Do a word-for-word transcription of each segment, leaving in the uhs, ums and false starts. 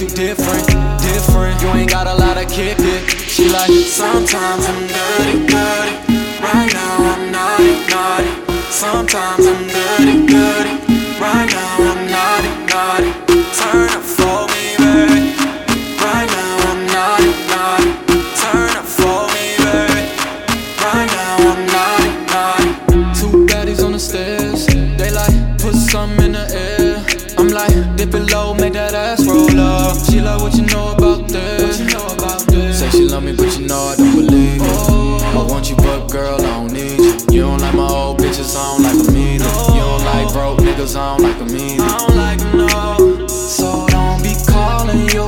you different, different. You ain't got a lot of kick it. She like, sometimes I'm dirty, dirty. Right now I'm naughty, naughty. Sometimes I'm dirty, dirty. Right now I'm naughty, naughty. Turn up for me, baby. Right now I'm naughty, naughty. Turn up for me, baby. Right now I'm naughty, naughty. Two baddies on the stairs. They like, put something in the air. I'm like, dip it low, make that ass roll up. She like, what you know about this? What you know about this? Say she love me, but you know I don't believe it. I want you, but girl, I don't need you. You don't like my old bitches, I don't like them either. You don't like broke niggas, I don't like them either. I don't like them, no. So don't be calling your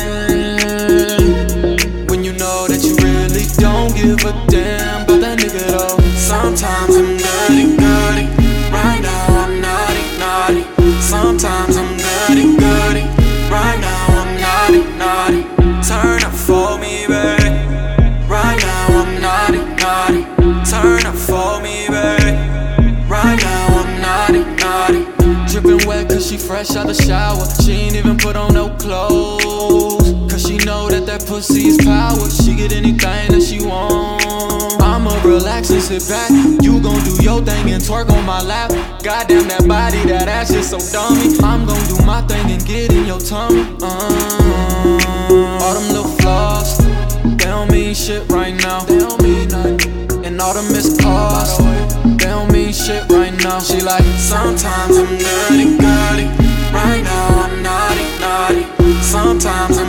man when you know that you really don't give a damn about that nigga though. Sometimes I'm dirty, dirty. Right now I'm naughty, naughty. Sometimes I'm dirty, dirty. Right now I'm naughty, naughty. Turn up for me, baby. Right now I'm naughty, naughty. Turn up for me, baby. Right now I'm naughty, naughty. Drippin' wet cause she fresh out the shower. She ain't even put on no clothes, cause she know that that pussy is power. She get anything that she want. I'ma relax and sit back. You gon' do your thing and twerk on my lap. Goddamn that body, that ass is so dummy. I'm gon' do my thing and get in your tummy. uh, All them little flaws, they don't mean shit right now. They don't mean nothing. And all the missed calls, they don't mean shit right now. She like, sometimes I'm dirty, dirty. Right now I'm naughty, naughty. Sometimes I'm